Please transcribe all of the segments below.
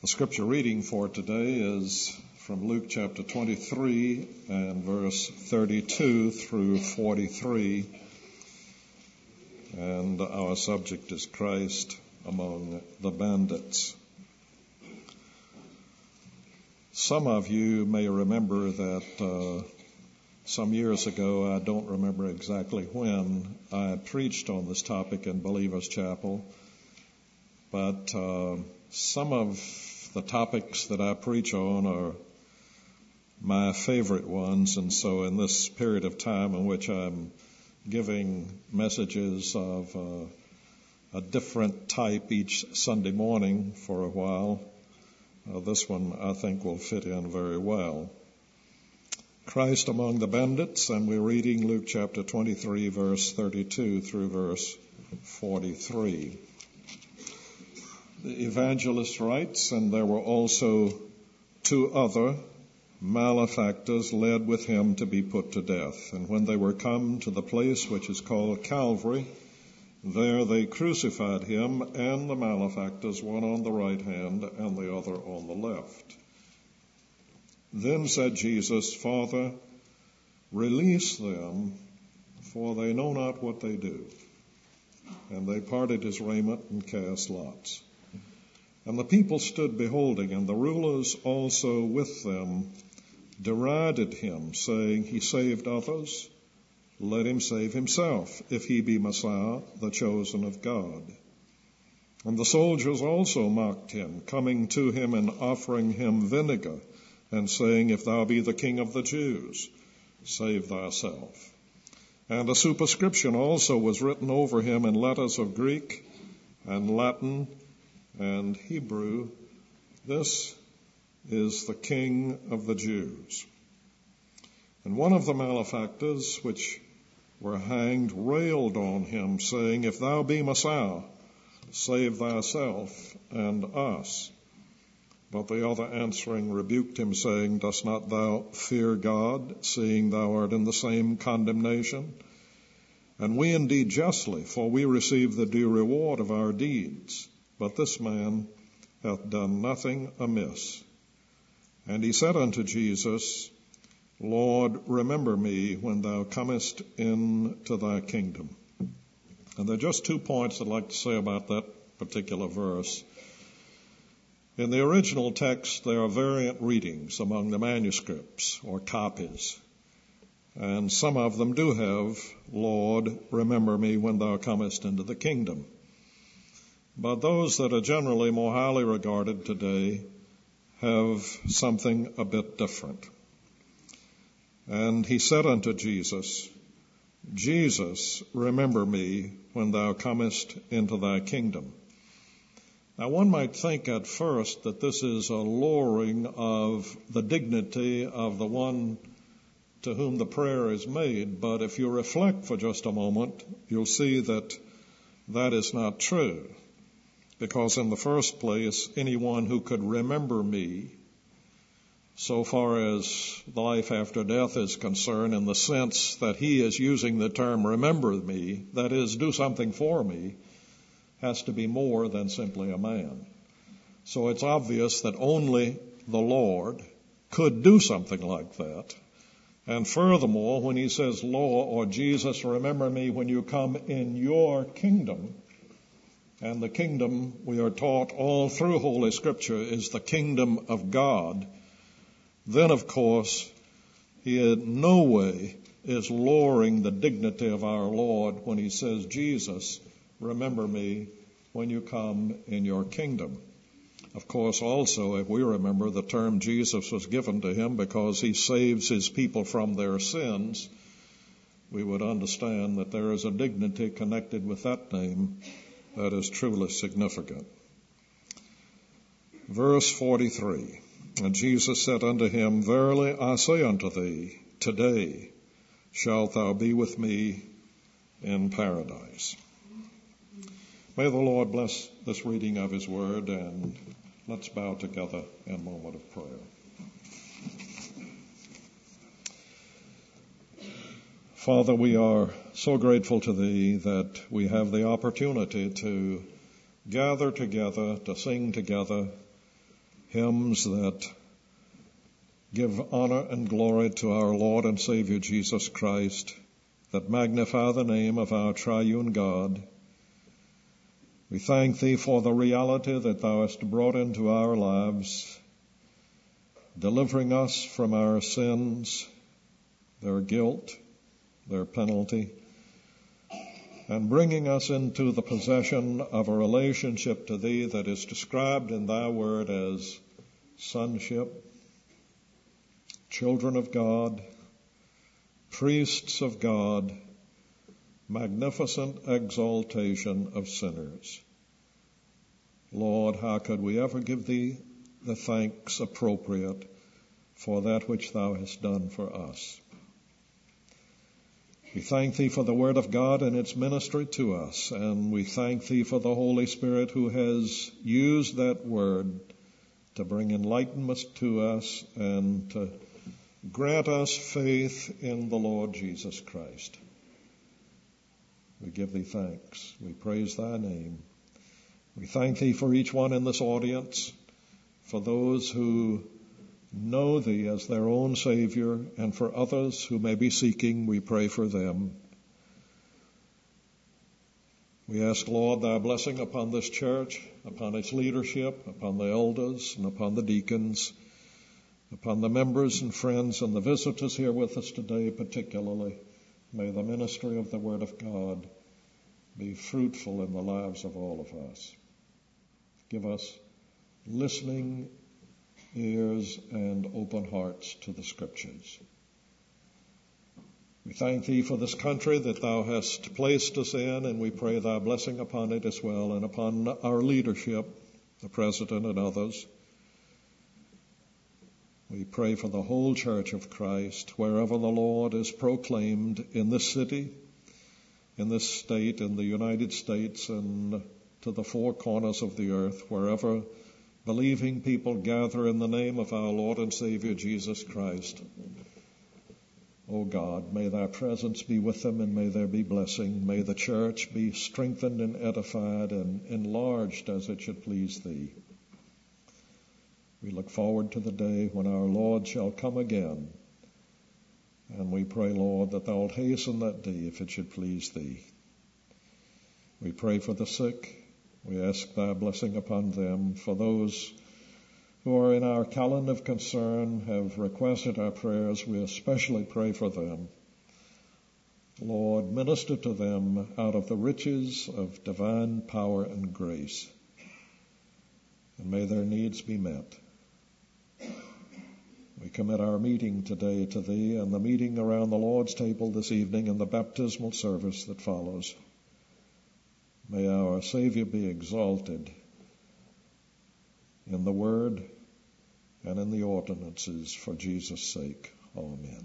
The scripture reading for today is from Luke chapter 23 and verse 32 through 43. And our subject is Christ among the bandits. Some of you may remember that some years ago, I don't remember exactly when, I preached on this topic in Believers Chapel. But some of the topics that I preach on are my favorite ones, and so in this period of time in which I'm giving messages of a different type each Sunday morning for a while, this one I think will fit in very well. Christ among the bandits, and we're reading Luke chapter 23, verse 32 through verse 43. The evangelist writes, "And there were also two other malefactors led with him to be put to death. And when they were come to the place which is called Calvary, there they crucified him and the malefactors, one on the right hand and the other on the left. Then said Jesus, Father, release them, for they know not what they do. And they parted his raiment and cast lots. And the people stood beholding, and the rulers also with them derided him, saying, He saved others, let him save himself, if he be Messiah, the chosen of God. And the soldiers also mocked him, coming to him and offering him vinegar, and saying, If thou be the King of the Jews, save thyself. And a superscription also was written over him in letters of Greek and Latin and Hebrew, This is the King of the Jews. And one of the malefactors which were hanged railed on him, saying, If thou be Messiah, save thyself and us. But the other answering rebuked him, saying, Dost not thou fear God, seeing thou art in the same condemnation? And we indeed justly, for we receive the due reward of our deeds. But this man hath done nothing amiss. And he said unto Jesus, Lord, remember me when thou comest into thy kingdom. And there are just 2 points I'd like to say about that particular verse. In the original text, there are variant readings among the manuscripts or copies. And some of them do have, Lord, remember me when thou comest into the kingdom. But those that are generally more highly regarded today have something a bit different. And he said unto Jesus, Jesus, remember me when thou comest into thy kingdom. Now one might think at first that this is a lowering of the dignity of the one to whom the prayer is made, but if you reflect for just a moment, you'll see that that is not true. Because in the first place, anyone who could remember me, so far as life after death is concerned, in the sense that he is using the term remember me, that is, do something for me, has to be more than simply a man. So it's obvious that only the Lord could do something like that. And furthermore, when he says, Lord, or Jesus, remember me when you come in your kingdom, and the kingdom, we are taught all through Holy Scripture, is the kingdom of God, then, of course, he in no way is lowering the dignity of our Lord when he says, Jesus, remember me when you come in your kingdom. Of course, also, if we remember, the term Jesus was given to him because he saves his people from their sins, we would understand that there is a dignity connected with that name that is truly significant. Verse 43, And Jesus said unto him, Verily I say unto thee, today shalt thou be with me in paradise. May the Lord bless this reading of his word, and let's bow together in a moment of prayer. Father, we are so grateful to Thee that we have the opportunity to gather together, to sing together, hymns that give honor and glory to our Lord and Savior Jesus Christ, that magnify the name of our triune God. We thank Thee for the reality that Thou hast brought into our lives, delivering us from our sins, their guilt, their penalty, and bringing us into the possession of a relationship to Thee that is described in Thy word as sonship, children of God, priests of God, magnificent exaltation of sinners. Lord, how could we ever give Thee the thanks appropriate for that which Thou hast done for us? We thank Thee for the Word of God and its ministry to us, and we thank Thee for the Holy Spirit who has used that Word to bring enlightenment to us and to grant us faith in the Lord Jesus Christ. We give Thee thanks. We praise Thy name. We thank Thee for each one in this audience, for those who know Thee as their own Savior, and for others who may be seeking, we pray for them. We ask, Lord, Thy blessing upon this church, upon its leadership, upon the elders, and upon the deacons, upon the members and friends and the visitors here with us today particularly. May the ministry of the Word of God be fruitful in the lives of all of us. Give us listening ears and open hearts to the Scriptures. We thank Thee for this country that Thou hast placed us in, and we pray Thy blessing upon it as well, and upon our leadership, the President and others. We pray for the whole Church of Christ, wherever the Lord is proclaimed in this city, in this state, in the United States, and to the four corners of the earth, wherever believing people gather in the name of our Lord and Savior Jesus Christ. O God, may Thy presence be with them, and may there be blessing. May the church be strengthened and edified and enlarged as it should please Thee. We look forward to the day when our Lord shall come again. And we pray, Lord, that Thou wilt hasten that day if it should please Thee. We pray for the sick. We ask Thy blessing upon them. For those who are in our calendar of concern, have requested our prayers, we especially pray for them. Lord, minister to them out of the riches of divine power and grace, and may their needs be met. We commit our meeting today to Thee, and the meeting around the Lord's table this evening and the baptismal service that follows. May our Savior be exalted in the Word and in the ordinances for Jesus' sake. Amen.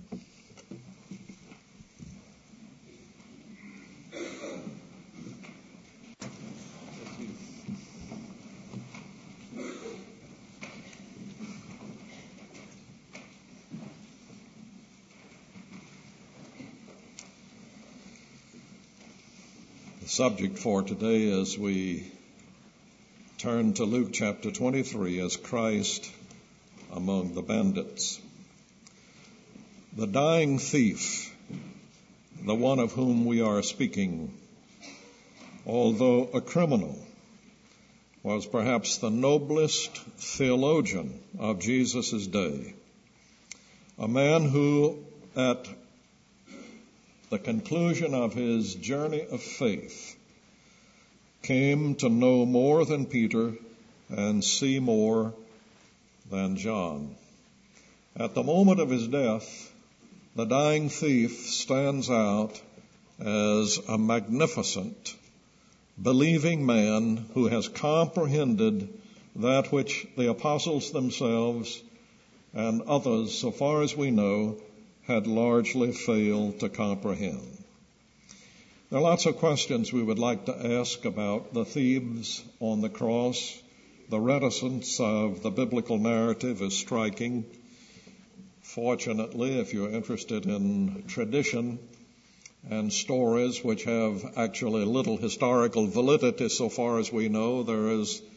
The subject for today, as we turn to Luke chapter 23, is Christ among the bandits. The dying thief, the one of whom we are speaking, although a criminal, was perhaps the noblest theologian of Jesus' day, a man who, at the conclusion of his journey of faith, came to know more than Peter and see more than John. At the moment of his death, the dying thief stands out as a magnificent, believing man who has comprehended that which the apostles themselves and others, so far as we know, had largely failed to comprehend. There are lots of questions we would like to ask about the thieves on the cross. The reticence of the biblical narrative is striking. Fortunately, if you're interested in tradition and stories which have actually little historical validity so far as we know, there is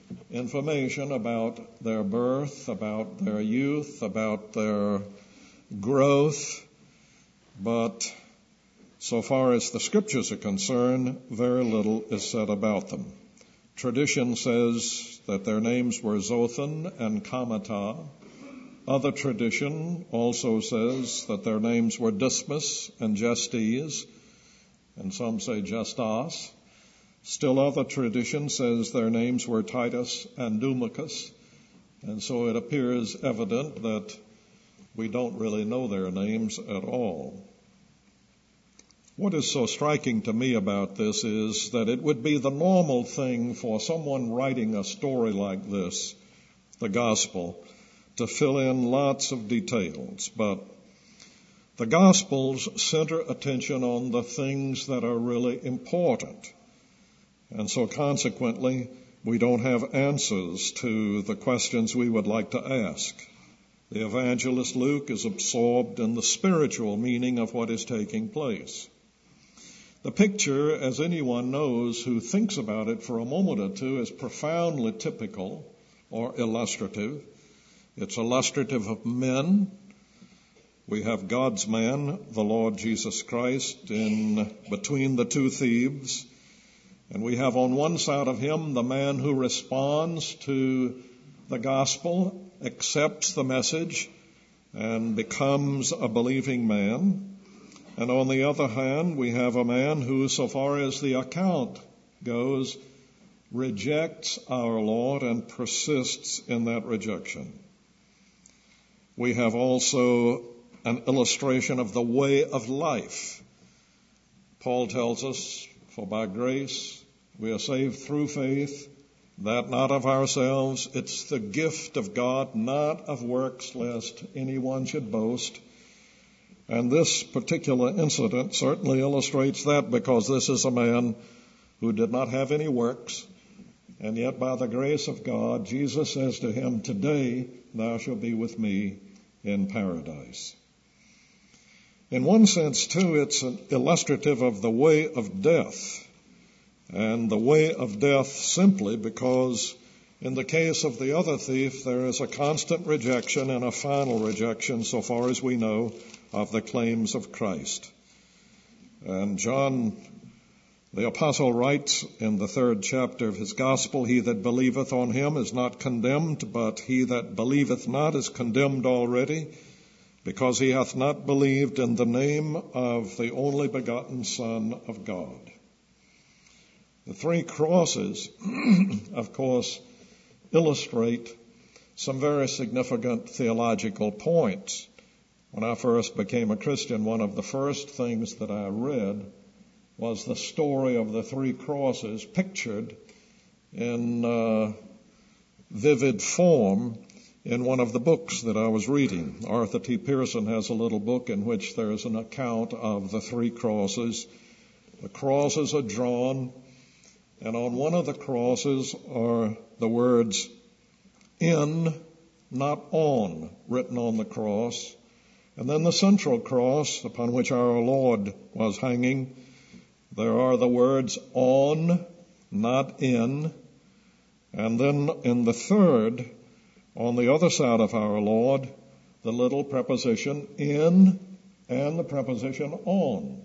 information about their birth, about their youth, about their growth, but so far as the Scriptures are concerned, very little is said about them. Tradition says that their names were Zothan and Kamatah. Other tradition also says that their names were Dismas and Gestes, and some say Justas. Still other tradition says their names were Titus and Dumachus, and so it appears evident that we don't really know their names at all. What is so striking to me about this is that it would be the normal thing for someone writing a story like this, the Gospel, to fill in lots of details, but the Gospels center attention on the things that are really important. And so consequently, we don't have answers to the questions we would like to ask. The evangelist Luke is absorbed in the spiritual meaning of what is taking place. The picture, as anyone knows who thinks about it for a moment or two, is profoundly typical or illustrative. It's illustrative of men. We have God's man, the Lord Jesus Christ, in between the two thieves. And we have on one side of him the man who responds to the gospel, accepts the message, and becomes a believing man. And on the other hand, we have a man who, so far as the account goes, rejects our Lord and persists in that rejection. We have also an illustration of the way of life. Paul tells us, for by grace we are saved through faith, that not of ourselves, it's the gift of God, not of works, lest anyone should boast. And this particular incident certainly illustrates that, because this is a man who did not have any works, and yet by the grace of God, Jesus says to him, "Today thou shalt be with me in paradise." In one sense, too, it's an illustrative of the way of death, and the way of death simply because in the case of the other thief, there is a constant rejection and a final rejection, so far as we know, of the claims of Christ. And John, the apostle, writes in the 3rd chapter of his gospel, "He that believeth on him is not condemned, but he that believeth not is condemned already, because he hath not believed in the name of the only begotten Son of God." The 3 crosses, of course, illustrate some very significant theological points. When I first became a Christian, one of the first things that I read was the story of the 3 crosses pictured in vivid form in one of the books that I was reading. Arthur T. Pearson has a little book in which there is an account of the 3 crosses. The crosses are drawn, and on one of the crosses are the words "in," not "on," written on the cross. And then the central cross upon which our Lord was hanging, there are the words "on," not "in." And then in the third, on the other side of our Lord, the little preposition "in" and the preposition "on."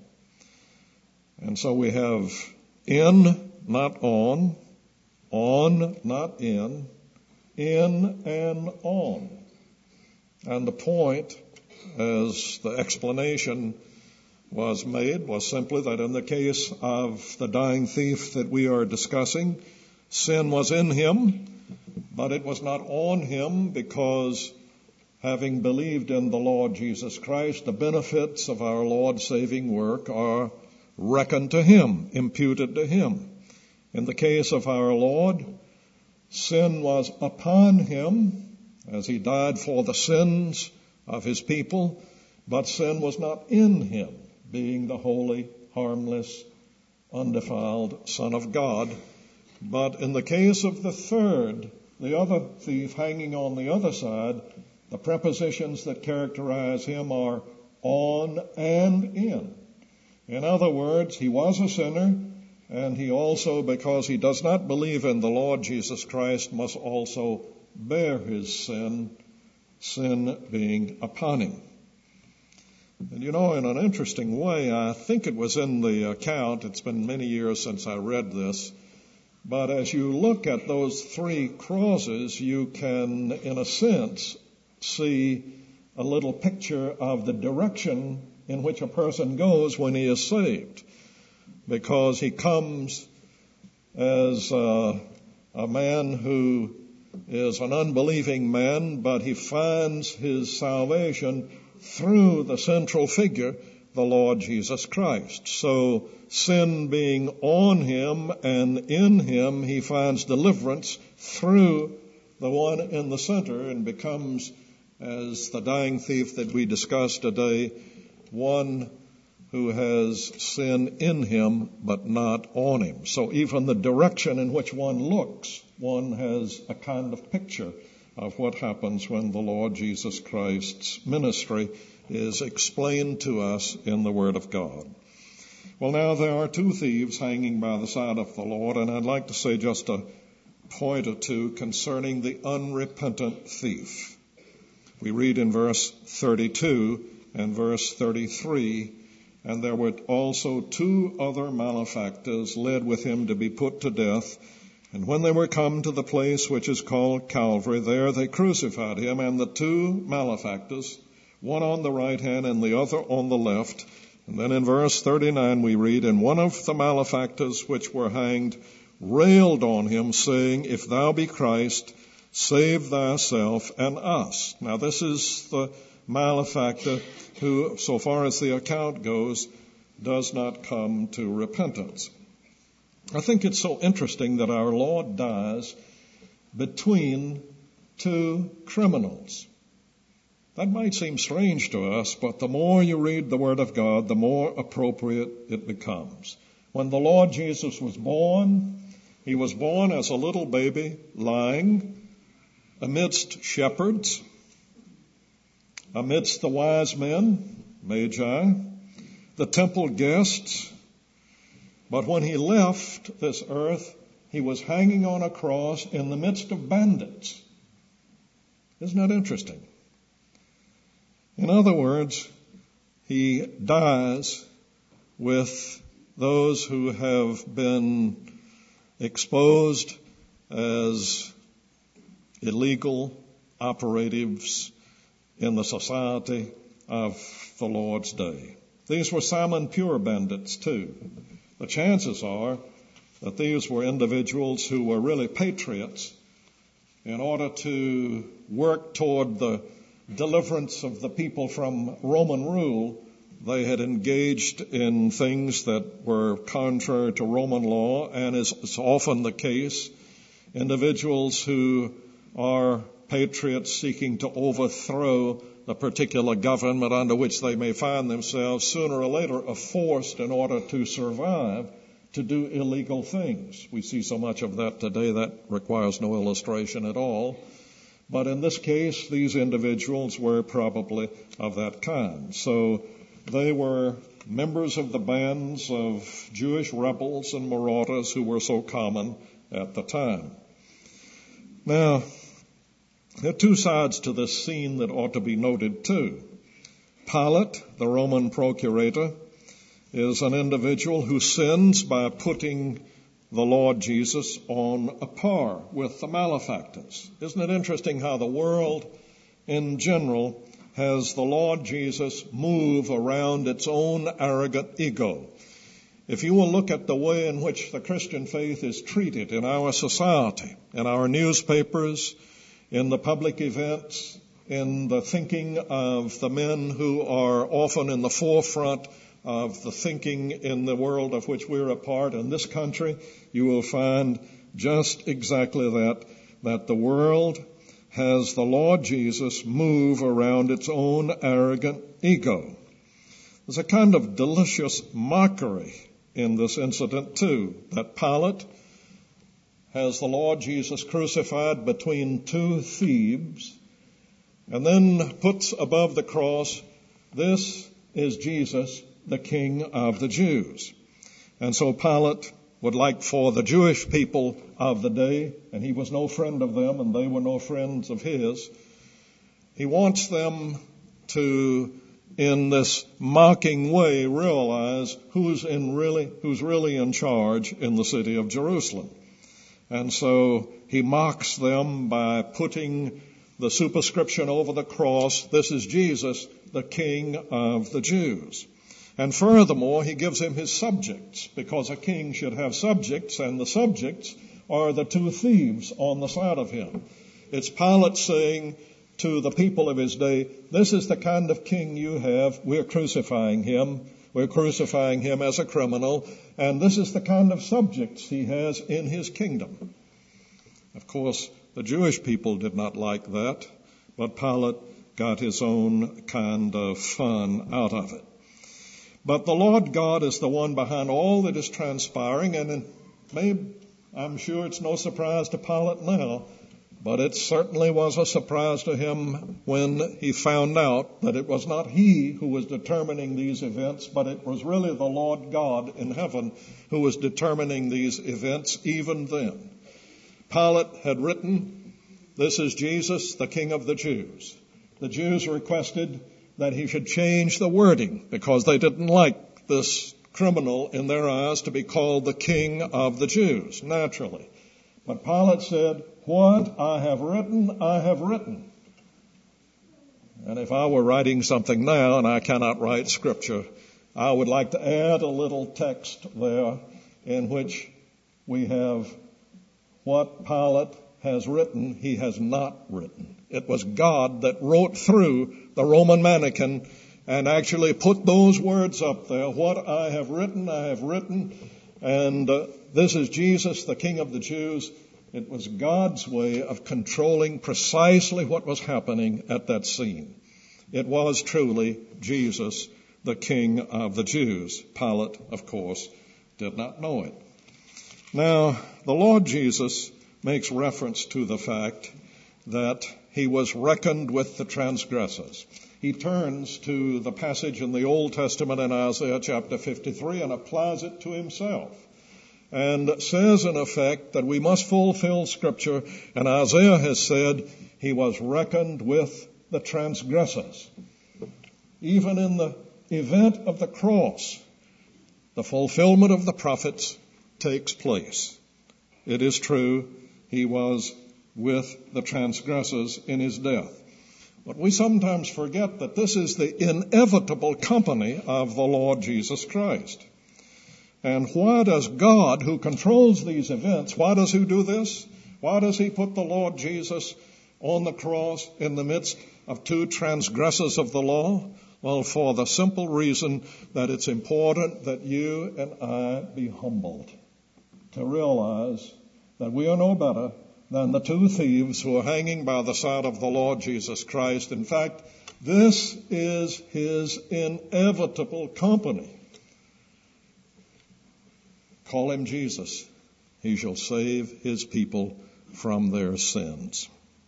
And so we have "in," not "on," "on," not "in," "in" and "on." And the point, as the explanation was made, was simply that in the case of the dying thief that we are discussing, sin was in him, but it was not on him, because having believed in the Lord Jesus Christ, the benefits of our Lord's saving work are reckoned to him, imputed to him. In the case of our Lord, sin was upon him as he died for the sins of his people, but sin was not in him, being the holy, harmless, undefiled Son of God. But in the case of the third, the other thief hanging on the other side, the prepositions that characterize him are "on" and "in." In other words, he was a sinner, and he also, because he does not believe in the Lord Jesus Christ, must also bear his sin being upon him. And in an interesting way, I think it was in the account, it's been many years since I read this, but as you look at those three crosses, you can, in a sense, see a little picture of the direction in which a person goes when he is saved. Because he comes as a man who is an unbelieving man, but he finds his salvation through the central figure, the Lord Jesus Christ. So sin being on him and in him, he finds deliverance through the one in the center and becomes, as the dying thief that we discussed today, one who has sin in him but not on him. So even the direction in which one looks, one has a kind of picture of what happens when the Lord Jesus Christ's ministry is explained to us in the Word of God. Well, now there are two thieves hanging by the side of the Lord, and I'd like to say just a point or two concerning the unrepentant thief. We read in verse 32 and verse 33, and there were also two other malefactors led with him to be put to death. And when they were come to the place which is called Calvary, there they crucified him and the two malefactors, one on the right hand and the other on the left. And then in verse 39 we read, and one of the malefactors which were hanged railed on him, saying, If thou be Christ, save thyself and us. Now this is the malefactor who, so far as the account goes, does not come to repentance. I think it's so interesting that our Lord dies between two criminals. That might seem strange to us, but the more you read the Word of God, the more appropriate it becomes. When the Lord Jesus was born, he was born as a little baby lying amidst shepherds, amidst the wise men, magi, the temple guests. But when he left this earth, he was hanging on a cross in the midst of bandits. Isn't that interesting? In other words, he dies with those who have been exposed as illegal operatives in the society of the Lord's day. These were Simon Pure bandits too. The chances are that these were individuals who were really patriots in order to work toward the deliverance of the people from Roman rule. They had engaged in things that were contrary to Roman law, and as is often the case, individuals who are patriots seeking to overthrow the particular government under which they may find themselves, sooner or later are forced, in order to survive, to do illegal things. We see so much of that today that requires no illustration at all. But in this case, these individuals were probably of that kind. So they were members of the bands of Jewish rebels and marauders who were so common at the time. Now, there are two sides to this scene that ought to be noted too. Pilate, the Roman procurator, is an individual who sins by putting the Lord Jesus on a par with the malefactors. Isn't it interesting how the world in general has the Lord Jesus move around its own arrogant ego? If you will look at the way in which the Christian faith is treated in our society, in our newspapers, in the public events, in the thinking of the men who are often in the forefront of the thinking in the world of which we're a part in this country, you will find just exactly that the world has the Lord Jesus move around its own arrogant ego. There's a kind of delicious mockery in this incident too, that Pilate has the Lord Jesus crucified between two thieves and then puts above the cross, "This is Jesus, the King of the Jews." And so Pilate would like for the Jewish people of the day, and he was no friend of them and they were no friends of his. He wants them to, in this mocking way, realize who's really in charge in the city of Jerusalem. And so he mocks them by putting the superscription over the cross, "This is Jesus, the King of the Jews." And furthermore, he gives him his subjects, because a king should have subjects, and the subjects are the two thieves on the side of him. It's Pilate saying to the people of his day, "This is the kind of king you have. We're crucifying him. We're crucifying him as a criminal, and this is the kind of subjects he has in his kingdom." Of course, the Jewish people did not like that, but Pilate got his own kind of fun out of it. But the Lord God is the one behind all that is transpiring, and I'm sure it's no surprise to Pilate now, but it certainly was a surprise to him when he found out that it was not he who was determining these events, but it was really the Lord God in heaven who was determining these events even then. Pilate had written, "This is Jesus, the King of the Jews." The Jews requested that he should change the wording because they didn't like this criminal in their eyes to be called the King of the Jews, naturally. But Pilate said, "What I have written, I have written." And if I were writing something now, and I cannot write scripture, I would like to add a little text there in which we have what Pilate has written, he has not written. It was God that wrote through the Roman mannequin and actually put those words up there. "What I have written, I have written." And this is Jesus, the King of the Jews. It was God's way of controlling precisely what was happening at that scene. It was truly Jesus, the King of the Jews. Pilate, of course, did not know it. Now, the Lord Jesus makes reference to the fact that he was reckoned with the transgressors. He turns to the passage in the Old Testament in Isaiah chapter 53 and applies it to himself, and says in effect that we must fulfill Scripture, and Isaiah has said he was reckoned with the transgressors. Even in the event of the cross, the fulfillment of the prophets takes place. It is true, he was with the transgressors in his death. But we sometimes forget that this is the inevitable company of the Lord Jesus Christ. And why does God, who controls these events, why does he do this? Why does he put the Lord Jesus on the cross in the midst of two transgressors of the law? Well, for the simple reason that it's important that you and I be humbled, to realize that we are no better than the two thieves who are hanging by the side of the Lord Jesus Christ. In fact, this is his inevitable company. Call him Jesus. He shall save his people from their sins.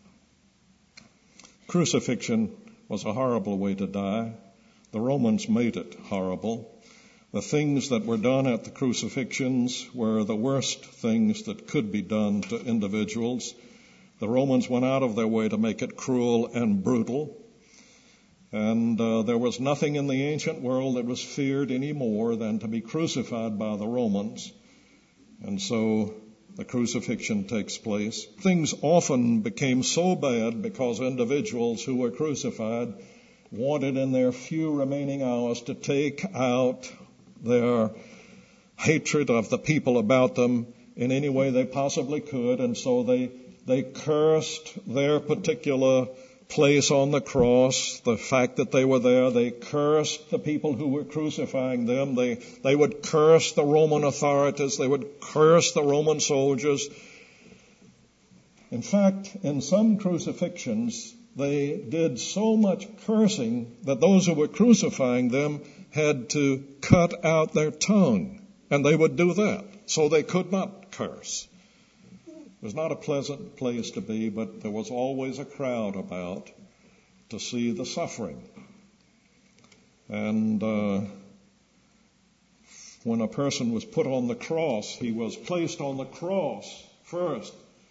Crucifixion was a horrible way to die. The Romans made it horrible. The things that were done at the crucifixions were the worst things that could be done to individuals. The Romans went out of their way to make it cruel and brutal. And there was nothing in the ancient world that was feared any more than to be crucified by the Romans. And so the crucifixion takes place. Things often became so bad because individuals who were crucified wanted in their few remaining hours to take out their hatred of the people about them in any way they possibly could, and so they cursed their particular place on the cross, the fact that they were there. They cursed the people who were crucifying them. They would curse the Roman authorities. They would curse the Roman soldiers. In fact, in some crucifixions, they did so much cursing that those who were crucifying them had to cut out their tongue, and they would do that, so they could not curse. It was not a pleasant place to be, but there was always a crowd about to see the suffering. And when a person was put on the cross, he was placed on the cross first,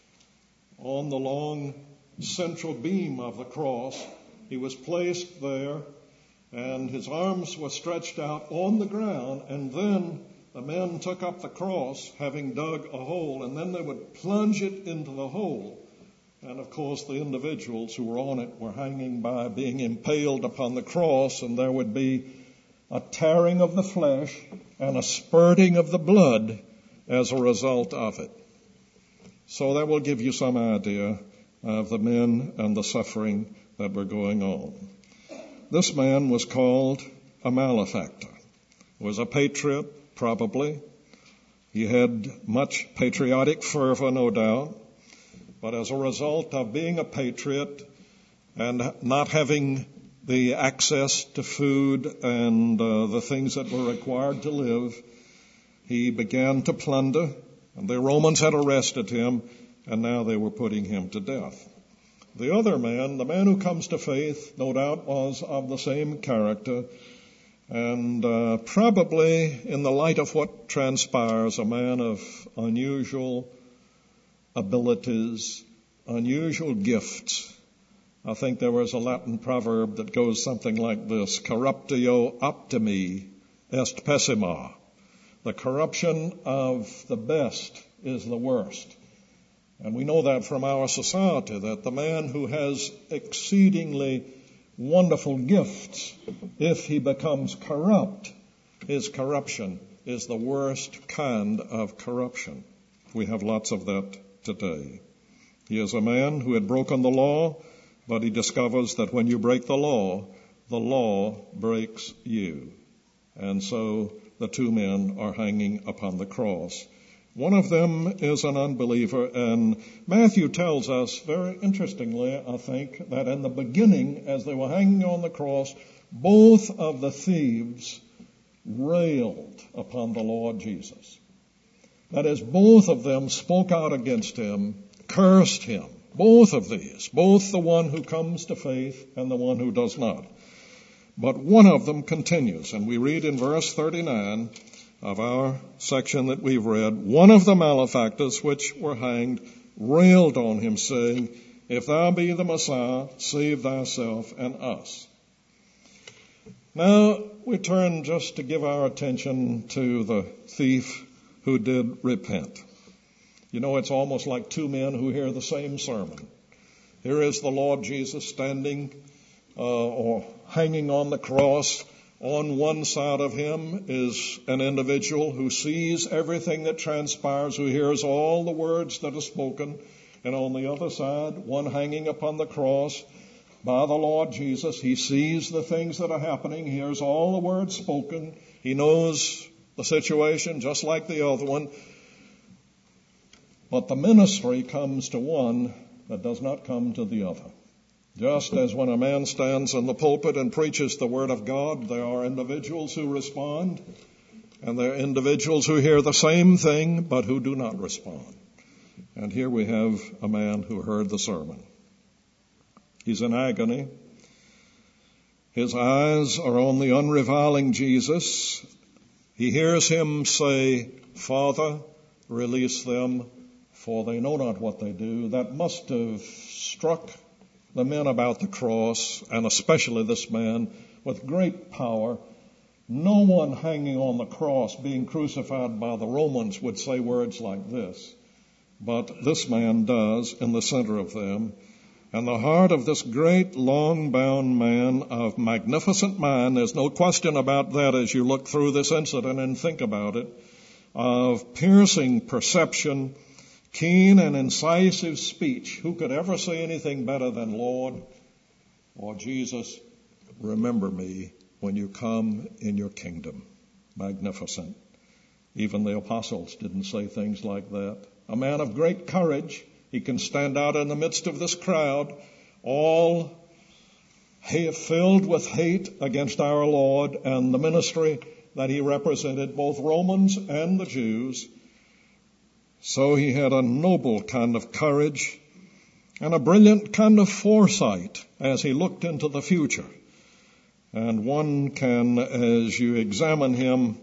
on the long central beam of the cross. He was placed there, and his arms were stretched out on the ground, and then the men took up the cross, having dug a hole, and then they would plunge it into the hole. And of course, the individuals who were on it were hanging by, being impaled upon the cross, and there would be a tearing of the flesh and a spurting of the blood as a result of it. So that will give you some idea of the men and the suffering that were going on. This man was called a malefactor. He was a patriot, probably. He had much patriotic fervor, no doubt. But as a result of being a patriot and not having the access to food and the things that were required to live, he began to plunder, and the Romans had arrested him, and now they were putting him to death. The other man, the man who comes to faith, no doubt was of the same character, and probably in the light of what transpires, a man of unusual abilities, unusual gifts. I think there was a Latin proverb that goes something like this: corruptio optimi est pessima. The corruption of the best is the worst. And we know that from our society, that the man who has exceedingly wonderful gifts, if he becomes corrupt, his corruption is the worst kind of corruption. We have lots of that today. He is a man who had broken the law, but he discovers that when you break the law breaks you. And so the two men are hanging upon the cross. One of them is an unbeliever, and Matthew tells us very interestingly, I think, that in the beginning, as they were hanging on the cross, both of the thieves railed upon the Lord Jesus. That is, both of them spoke out against him, cursed him. Both of these, both the one who comes to faith and the one who does not. But one of them continues, and we read in verse 39 of our section that we've read, one of the malefactors which were hanged railed on him, saying, if thou be the Messiah, save thyself and us. Now we turn just to give our attention to the thief who did repent. You know, it's almost like two men who hear the same sermon. Here is the Lord Jesus standing or hanging on the cross. On one side of him is an individual who sees everything that transpires, who hears all the words that are spoken. And on the other side, one hanging upon the cross by the Lord Jesus. He sees the things that are happening, hears all the words spoken. He knows the situation just like the other one. But the ministry comes to one that does not come to the other. Just as when a man stands in the pulpit and preaches the Word of God, there are individuals who respond, and there are individuals who hear the same thing, but who do not respond. And here we have a man who heard the sermon. He's in agony. His eyes are on the unreviling Jesus. He hears him say, Father, release them, for they know not what they do. That must have struck the men about the cross, and especially this man, with great power. No one hanging on the cross, being crucified by the Romans, would say words like this. But this man does in the center of them. And the heart of this great, long-bound man of magnificent mind, there's no question about that as you look through this incident and think about it, of piercing perception, keen and incisive speech. Who could ever say anything better than Lord or Jesus, remember me when you come in your kingdom? Magnificent. Even the apostles didn't say things like that. A man of great courage. He can stand out in the midst of this crowd, all filled with hate against our Lord and the ministry that he represented, both Romans and the Jews. So he had a noble kind of courage and a brilliant kind of foresight as he looked into the future. And one can, as you examine him,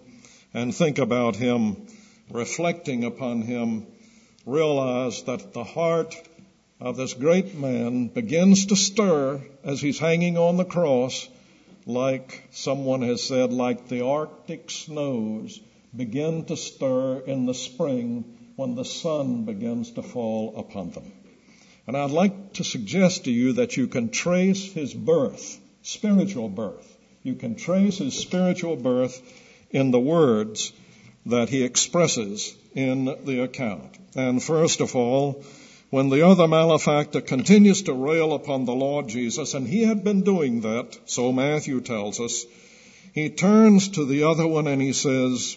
and think about him, reflecting upon him, realize that the heart of this great man begins to stir as he's hanging on the cross, like someone has said, like the Arctic snows begin to stir in the spring when the sun begins to fall upon them. And I'd like to suggest to you that you can trace his birth, spiritual birth. You can trace his spiritual birth in the words that he expresses in the account. And first of all, when the other malefactor continues to rail upon the Lord Jesus, and he had been doing that, so Matthew tells us, he turns to the other one and he says,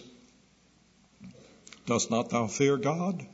"Dost not thou fear God,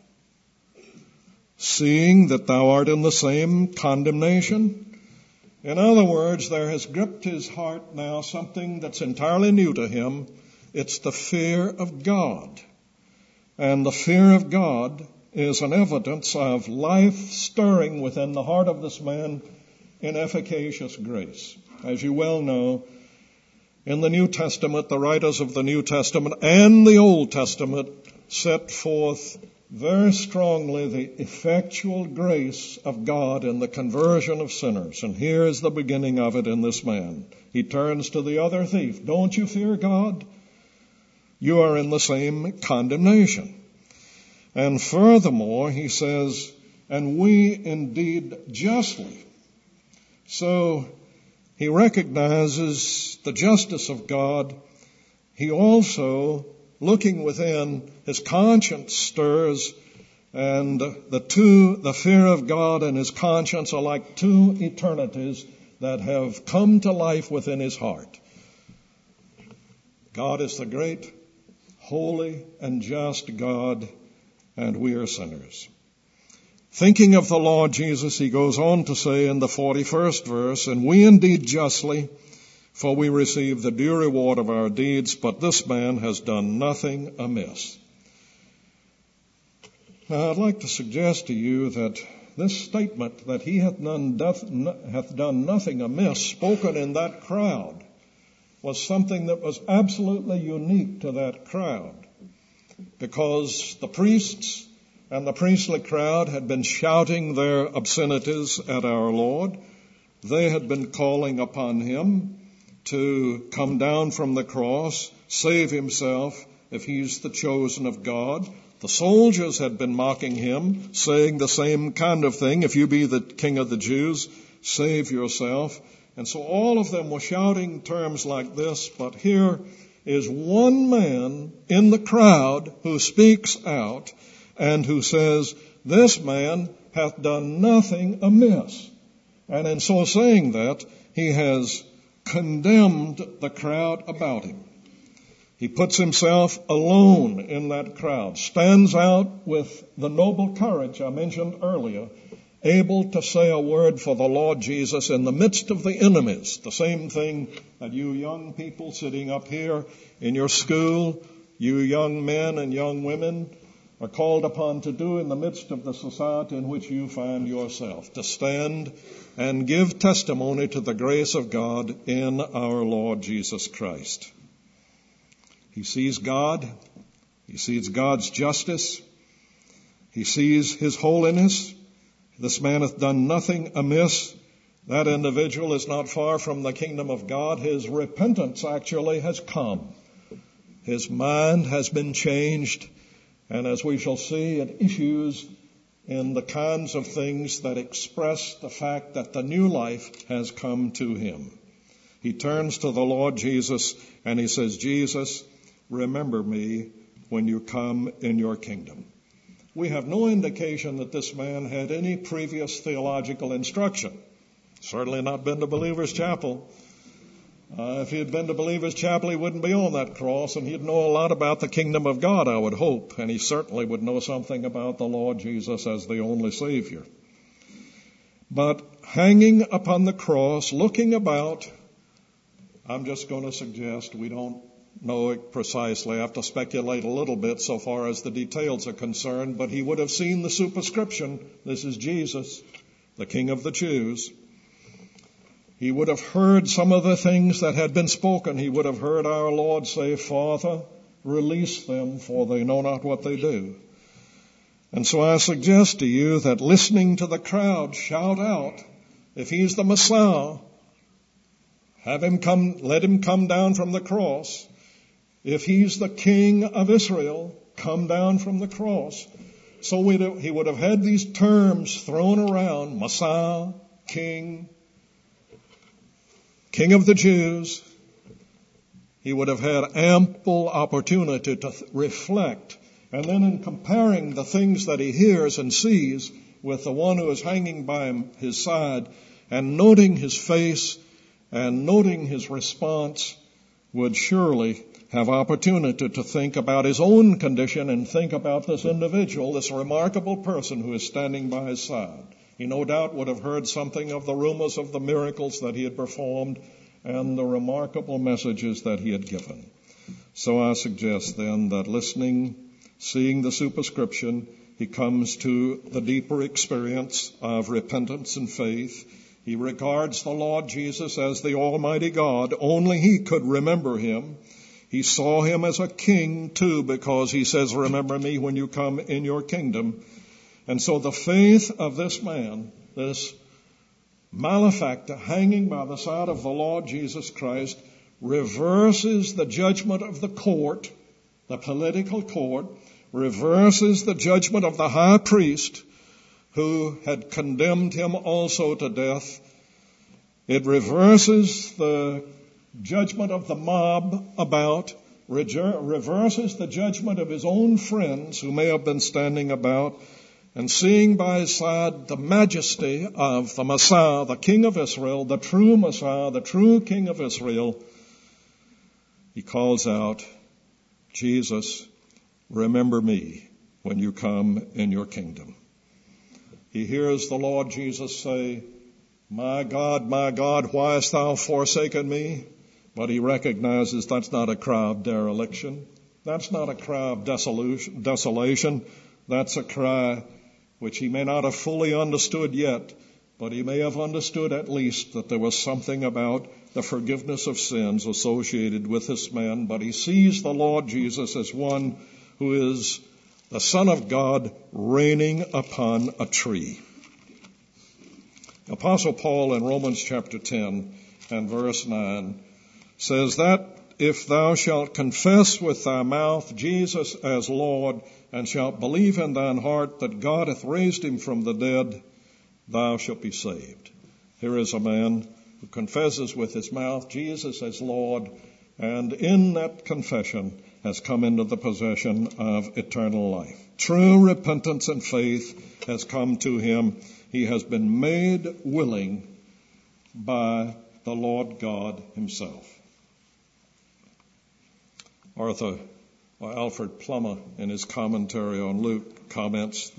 seeing that thou art in the same condemnation?" In other words, there has gripped his heart now something that's entirely new to him. It's the fear of God. And the fear of God is an evidence of life stirring within the heart of this man in efficacious grace. As you well know, in the New Testament, the writers of the New Testament and the Old Testament set forth very strongly the effectual grace of God in the conversion of sinners. And here is the beginning of it in this man. He turns to the other thief. "Don't you fear God? You are in the same condemnation." And furthermore, he says, "And we indeed justly." So he recognizes the justice of God. He also, looking within, his conscience stirs, and the fear of God and his conscience are like two eternities that have come to life within his heart. God is the great, holy, and just God, and we are sinners. Thinking of the Lord Jesus, he goes on to say in the 41st verse, "And we indeed justly, for we receive the due reward of our deeds, but this man has done nothing amiss." Now I'd like to suggest to you that this statement that he hath done nothing amiss, spoken in that crowd, was something that was absolutely unique to that crowd, because the priests and the priestly crowd had been shouting their obscenities at our Lord. They had been calling upon him to come down from the cross, save himself if he's the chosen of God. The soldiers had been mocking him, saying the same kind of thing. "If you be the King of the Jews, save yourself." And so all of them were shouting terms like this, but here is one man in the crowd who speaks out and who says, "This man hath done nothing amiss." And in so saying that, he has condemned the crowd about him. He puts himself alone in that crowd, stands out with the noble courage I mentioned earlier, able to say a word for the Lord Jesus in the midst of the enemies. The same thing that you young people sitting up here in your school, you young men and young women are called upon to do in the midst of the society in which you find yourself, to stand and give testimony to the grace of God in our Lord Jesus Christ. He sees God. He sees God's justice. He sees his holiness. This man hath done nothing amiss. That individual is not far from the kingdom of God. His repentance actually has come. His mind has been changed. And as we shall see, it issues in the kinds of things that express the fact that the new life has come to him. He turns to the Lord Jesus and he says, "Jesus, remember me when you come in your kingdom." We have no indication that this man had any previous theological instruction. Certainly not been to Believers Chapel. If he had been to Believers Chapel, he wouldn't be on that cross, and he'd know a lot about the kingdom of God, I would hope. And he certainly would know something about the Lord Jesus as the only Savior. But hanging upon the cross, looking about, I'm just going to suggest we don't know it precisely. I have to speculate a little bit so far as the details are concerned, but he would have seen the superscription, "This is Jesus, the King of the Jews." He would have heard some of the things that had been spoken. He would have heard our Lord say, "Father, release them, for they know not what they do. And so I suggest to you that listening to the crowd shout out, if he's the Messiah, let him come down from the cross. If he's the King of Israel, come down from the cross. So he would have had these terms thrown around: Messiah, King, King of the Jews. He would have had ample opportunity to reflect. And then in comparing the things that he hears and sees with the one who is hanging by his side, and noting his face and noting his response, would surely have opportunity to think about his own condition and think about this individual, this remarkable person who is standing by his side. He no doubt would have heard something of the rumors of the miracles that he had performed and the remarkable messages that he had given. So I suggest then that listening, seeing the superscription, he comes to the deeper experience of repentance and faith. He regards the Lord Jesus as the Almighty God. Only he could remember him. He saw him as a king too, because he says, remember me when you come in your kingdom. And so the faith of this man, this malefactor hanging by the side of the Lord Jesus Christ, reverses the judgment of the court, the political court, reverses the judgment of the high priest who had condemned him also to death. It reverses the judgment of the mob about, reverses the judgment of his own friends who may have been standing about, and seeing by his side the majesty of the Messiah, the King of Israel, the true Messiah, the true King of Israel, he calls out, Jesus, remember me when you come in your kingdom. He hears the Lord Jesus say, my God, why hast thou forsaken me? But he recognizes that's not a cry of dereliction. That's not a cry of desolation. That's a cry which he may not have fully understood yet, but he may have understood at least that there was something about the forgiveness of sins associated with this man. But he sees the Lord Jesus as one who is the Son of God reigning upon a tree. Apostle Paul in Romans chapter 10 and verse 9 says that if thou shalt confess with thy mouth Jesus as Lord, and shalt believe in thine heart that God hath raised him from the dead, thou shalt be saved. Here is a man who confesses with his mouth Jesus as Lord, and in that confession has come into the possession of eternal life. True repentance and faith has come to him. He has been made willing by the Lord God himself. Alfred Plummer, in his commentary on Luke, comments,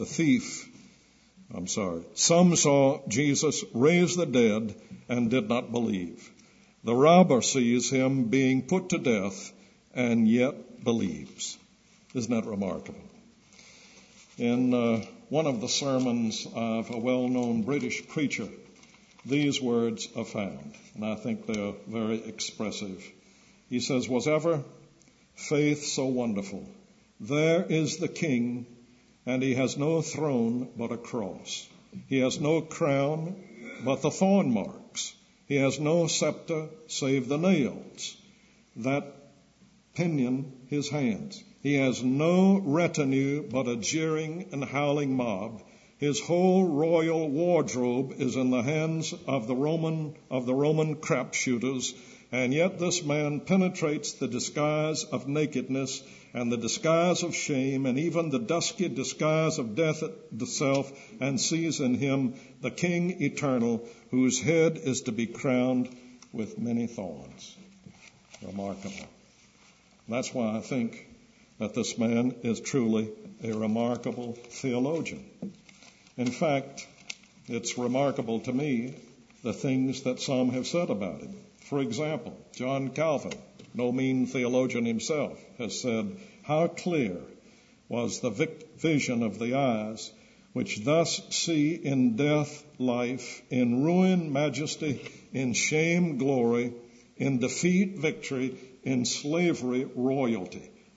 some saw Jesus raise the dead and did not believe. The robber sees him being put to death and yet believes. Isn't that remarkable? In one of the sermons of a well-known British preacher, these words are found, and I think they're very expressive. He says, was ever faith so wonderful? There is the King, and he has no throne but a cross. He has no crown but the thorn marks. He has no scepter save the nails that pinion his hands. He has no retinue but a jeering and howling mob. His whole royal wardrobe is in the hands of the Roman crapshooters, and yet this man penetrates the disguise of nakedness and the disguise of shame and even the dusky disguise of death itself, and sees in him the King eternal, whose head is to be crowned with many thorns. Remarkable. That's why I think that this man is truly a remarkable theologian. In fact, it's remarkable to me the things that some have said about him. For example, John Calvin, no mean theologian himself, has said, how clear was the vision of the eyes which thus see in death life, in ruin majesty, in shame glory, in defeat victory, in slavery royalty.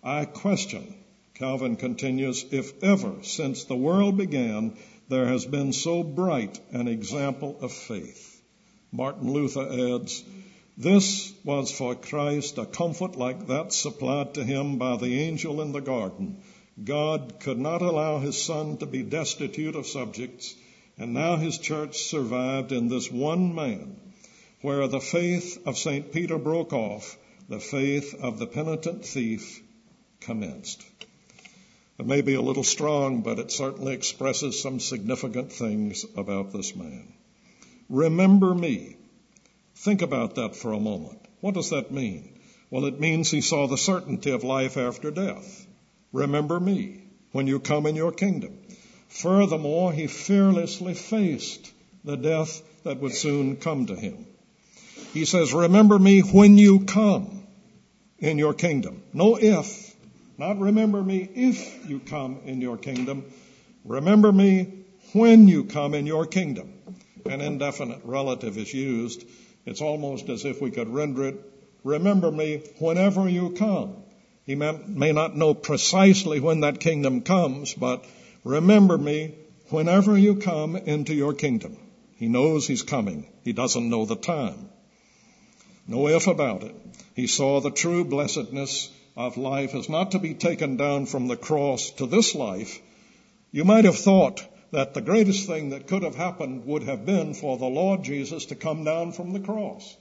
I question, Calvin continues, if ever since the world began there has been so bright an example of faith. Martin Luther adds, this was for Christ a comfort like that supplied to him by the angel in the garden. God could not allow his Son to be destitute of subjects, and now his church survived in this one man. Where the faith of St. Peter broke off, the faith of the penitent thief commenced. It may be a little strong, but it certainly expresses some significant things about this man. Remember me. Think about that for a moment. What does that mean? Well, it means he saw the certainty of life after death. Remember me when you come in your kingdom. Furthermore, he fearlessly faced the death that would soon come to him. He says, remember me when you come in your kingdom. No if, not remember me if you come in your kingdom. Remember me when you come in your kingdom. An indefinite relative is used. It's almost as if we could render it, remember me whenever you come. He may not know precisely when that kingdom comes, but remember me whenever you come into your kingdom. He knows he's coming. He doesn't know the time. No if about it. He saw the true blessedness of life as not to be taken down from the cross to this life. You might have thought that the greatest thing that could have happened would have been for the Lord Jesus to come down from the cross.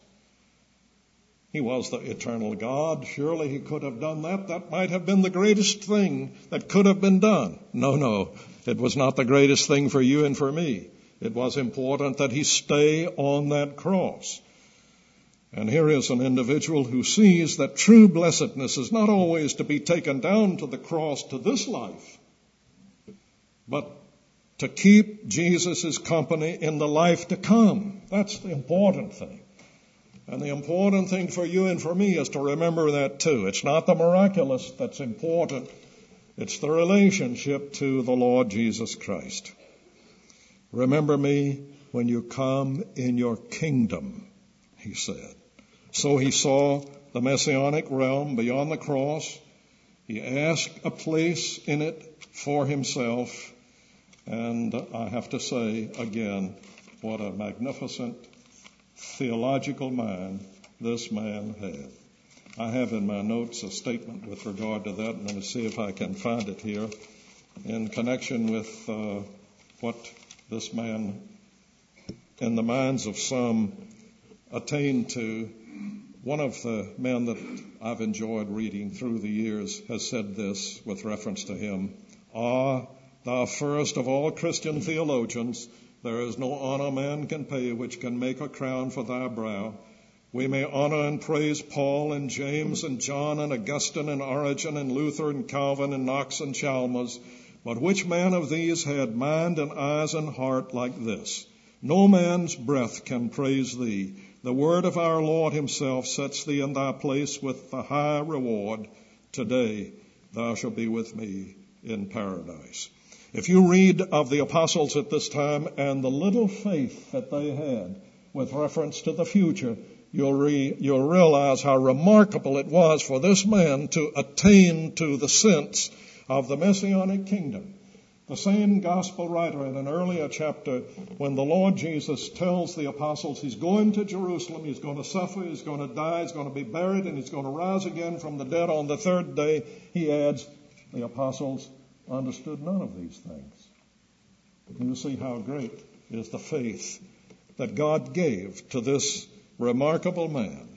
He was the eternal God. Surely he could have done that. That might have been the greatest thing that could have been done. No, it was not the greatest thing for you and for me. It was important that he stay on that cross. And here is an individual who sees that true blessedness is not always to be taken down to the cross to this life, but to keep Jesus' company in the life to come. That's the important thing. And the important thing for you and for me is to remember that too. It's not the miraculous that's important. It's the relationship to the Lord Jesus Christ. Remember me when you come in your kingdom, he said. So he saw the messianic realm beyond the cross. He asked a place in it for himself. And I have to say again, what a magnificent theological mind this man had. I have in my notes a statement with regard to that. I'm going to see if I can find it here in connection with what this man, in the minds of some, attained to. One of the men that I've enjoyed reading through the years has said this with reference to him. Thou first of all Christian theologians, there is no honor man can pay which can make a crown for thy brow. We may honor and praise Paul and James and John and Augustine and Origen and Luther and Calvin and Knox and Chalmers, but which man of these had mind and eyes and heart like this? No man's breath can praise thee. The word of our Lord himself sets thee in thy place with the high reward. Today thou shalt be with me in paradise. If you read of the apostles at this time and the little faith that they had with reference to the future, you'll realize how remarkable it was for this man to attain to the sense of the Messianic kingdom. The same gospel writer in an earlier chapter, when the Lord Jesus tells the apostles he's going to Jerusalem, he's going to suffer, he's going to die, he's going to be buried, and he's going to rise again from the dead on the third day, he adds, the apostles understood none of these things. You see how great is the faith that God gave to this remarkable man.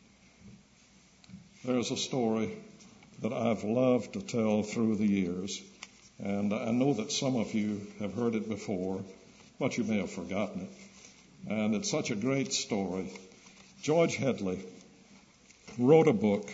There's a story that I've loved to tell through the years, and I know that some of you have heard it before, but you may have forgotten it. And it's such a great story. George Headley wrote a book,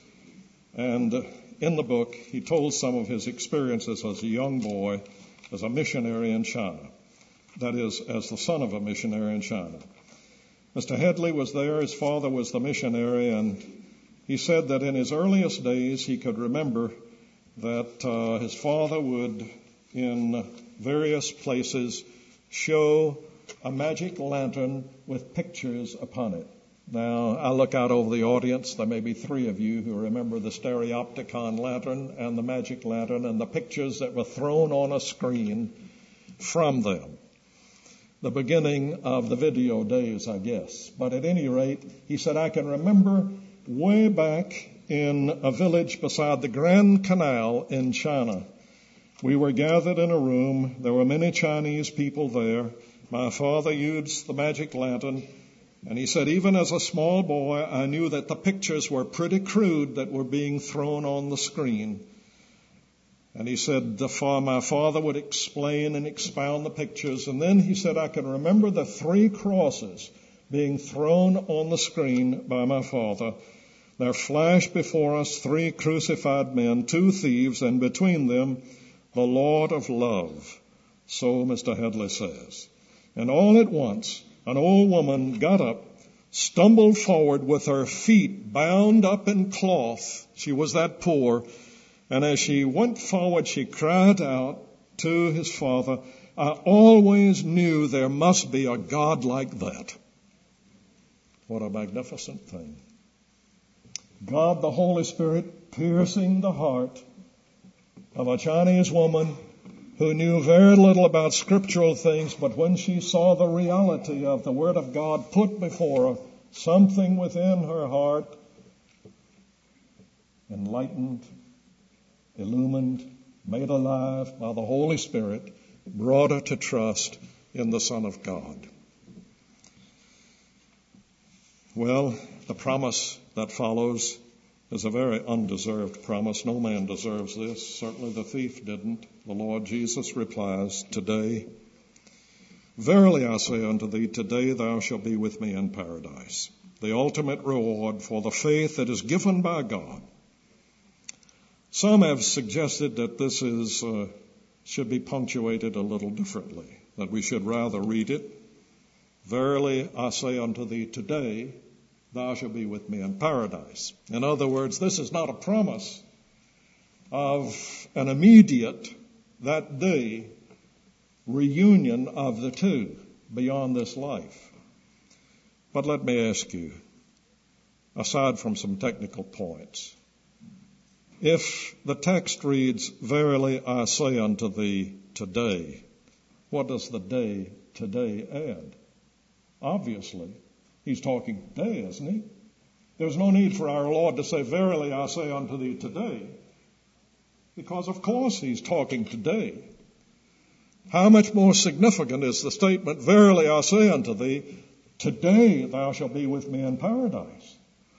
and in the book he told some of his experiences as a young boy, as a missionary in China. That is, as the son of a missionary in China. Mr. Headley was there, his father was the missionary, and he said that in his earliest days he could remember that his father would, in various places, show a magic lantern with pictures upon it. Now, I look out over the audience. There may be 3 of you who remember the stereopticon lantern and the magic lantern and the pictures that were thrown on a screen from them. The beginning of the video days, I guess. But at any rate, he said, I can remember way back in a village beside the Grand Canal in China. We were gathered in a room. There were many Chinese people there. My father used the magic lantern. And he said, even as a small boy, I knew that the pictures were pretty crude that were being thrown on the screen. And he said, my father would explain and expound the pictures. And then he said, I can remember the 3 crosses being thrown on the screen by my father. There flashed before us 3 crucified men, 2 thieves, and between them, the Lord of love. So Mr. Headley says. And all at once, an old woman got up, stumbled forward with her feet bound up in cloth. She was that poor. And as she went forward, she cried out to his father, I always knew there must be a God like that. What a magnificent thing. God, the Holy Spirit, piercing the heart of a Chinese woman who knew very little about scriptural things, but when she saw the reality of the Word of God put before her, something within her heart enlightened, illumined, made alive by the Holy Spirit, brought her to trust in the Son of God. Well, the promise that follows is a very undeserved promise. No man deserves this. Certainly the thief didn't. The Lord Jesus replies, today, verily I say unto thee, today thou shalt be with me in paradise. The ultimate reward for the faith that is given by God. Some have suggested that this should be punctuated a little differently, that we should rather read it, verily I say unto thee, today thou shalt be with me in paradise. In other words, this is not a promise of an immediate, that day, reunion of the 2 beyond this life. But let me ask you, aside from some technical points, if the text reads, verily I say unto thee today, what does the day today add? Obviously, he's talking today, isn't he? There's no need for our Lord to say, verily I say unto thee today, because of course he's talking today. How much more significant is the statement, verily I say unto thee, today thou shalt be with me in paradise.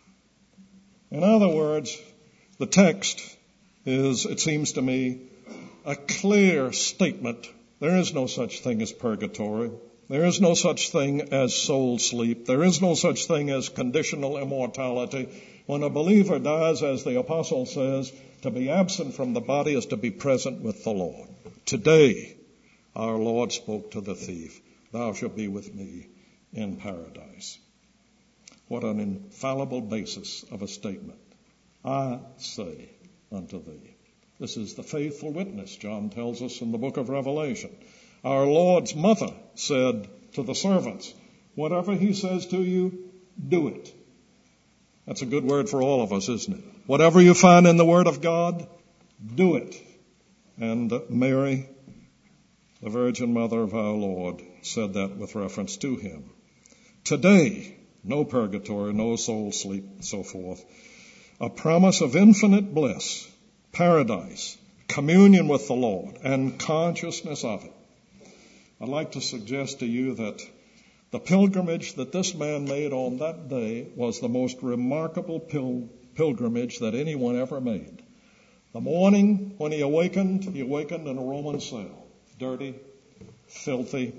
In other words, the text is, it seems to me, a clear statement. There is no such thing as purgatory. There is no such thing as soul sleep. There is no such thing as conditional immortality. When a believer dies, as the apostle says, to be absent from the body is to be present with the Lord. Today, our Lord spoke to the thief, thou shalt be with me in paradise. What an infallible basis of a statement. I say unto thee. This is the faithful witness, John tells us in the book of Revelation. Our Lord's mother said to the servants, whatever he says to you, do it. That's a good word for all of us, isn't it? Whatever you find in the Word of God, do it. And Mary, the Virgin Mother of our Lord, said that with reference to him. Today, no purgatory, no soul sleep, and so forth. A promise of infinite bliss, paradise, communion with the Lord, and consciousness of it. I'd like to suggest to you that the pilgrimage that this man made on that day was the most remarkable pilgrimage that anyone ever made. The morning when he awakened in a Roman cell, dirty, filthy,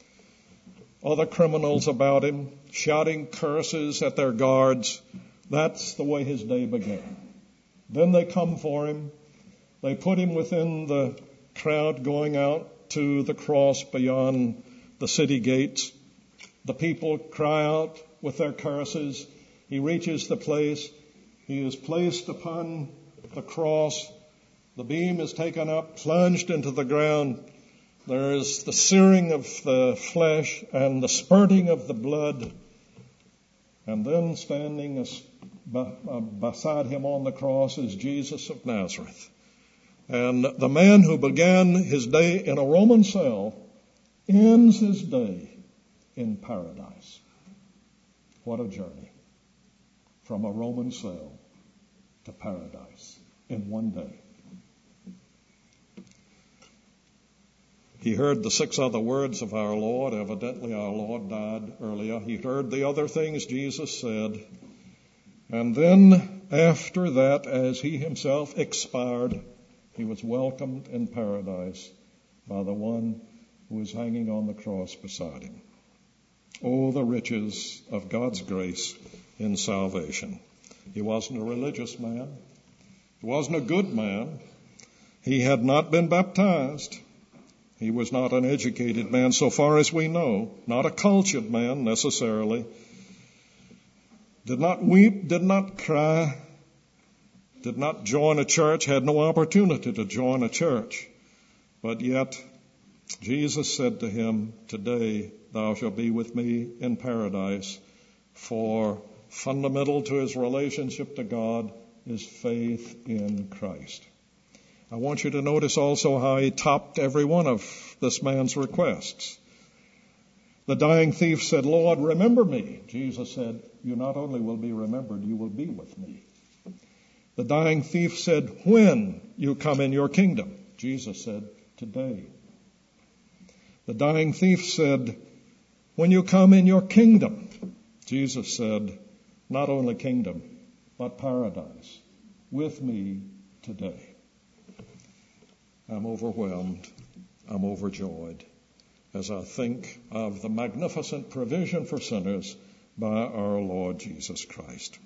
other criminals about him, shouting curses at their guards. That's the way his day began. Then they come for him. They put him within the crowd going out to the cross beyond the city gates. The people cry out with their curses. He reaches the place. He is placed upon the cross. The beam is taken up, plunged into the ground. There is the searing of the flesh and the spurting of the blood. And then standing beside him on the cross is Jesus of Nazareth. And the man who began his day in a Roman cell ends his day in paradise. What a journey from a Roman cell to paradise in one day. He heard the 6 other words of our Lord. Evidently, our Lord died earlier. He heard the other things Jesus said. And then, after that, as he himself expired, he was welcomed in paradise by the one who was hanging on the cross beside him. Oh, the riches of God's grace in salvation. He wasn't a religious man. He wasn't a good man. He had not been baptized. He was not an educated man, so far as we know, not a cultured man necessarily. Did not weep, did not cry, did not join a church, had no opportunity to join a church. But yet, Jesus said to him, "Today thou shalt be with me in paradise," for fundamental to his relationship to God is faith in Christ. I want you to notice also how he topped every one of this man's requests. The dying thief said, "Lord, remember me." Jesus said, "You not only will be remembered, you will be with me." The dying thief said, "When you come in your kingdom." Jesus said, "Today." The dying thief said, "When you come in your kingdom." Jesus said, "Not only kingdom, but paradise. With me today." I'm overwhelmed. I'm overjoyed as I think of the magnificent provision for sinners by our Lord Jesus Christ.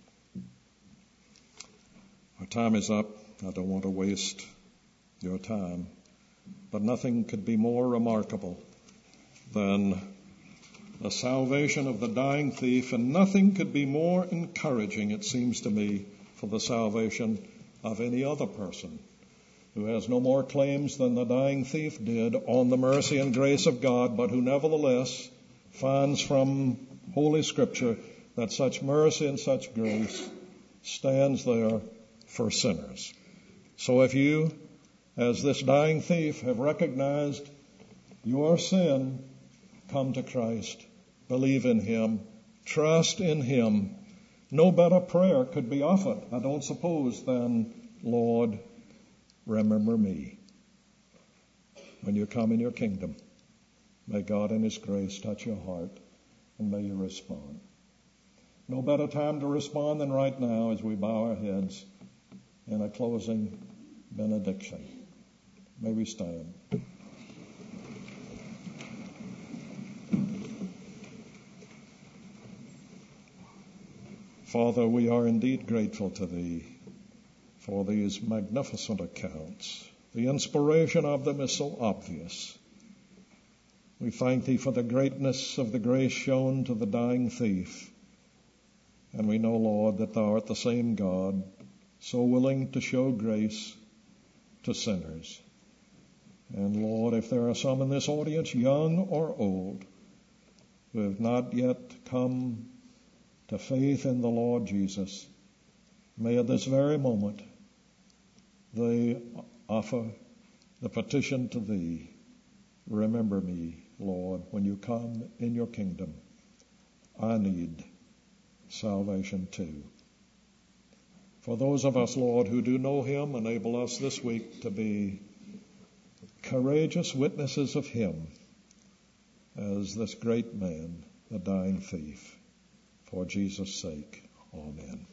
Our time is up. I don't want to waste your time, but nothing could be more remarkable than the salvation of the dying thief, and nothing could be more encouraging, it seems to me, for the salvation of any other person who has no more claims than the dying thief did on the mercy and grace of God, but who nevertheless finds from Holy Scripture that such mercy and such grace stands there for sinners. So if you, as this dying thief, have recognized your sin, come to Christ, believe in Him, trust in Him. No better prayer could be offered, I don't suppose, than, "Lord, remember me when you come in your kingdom." May God in His grace touch your heart, and may you respond. No better time to respond than right now as we bow our heads in a closing benediction. May we stand. Father, we are indeed grateful to Thee for these magnificent accounts. The inspiration of them is so obvious. We thank Thee for the greatness of the grace shown to the dying thief. And we know, Lord, that Thou art the same God, so willing to show grace to sinners. And Lord, if there are some in this audience, young or old, who have not yet come to faith in the Lord Jesus, may at this very moment they offer the petition to Thee, "Remember me, Lord, when you come in your kingdom. I need salvation too." For those of us, Lord, who do know Him, enable us this week to be courageous witnesses of Him as this great man, the dying thief. For Jesus' sake, amen.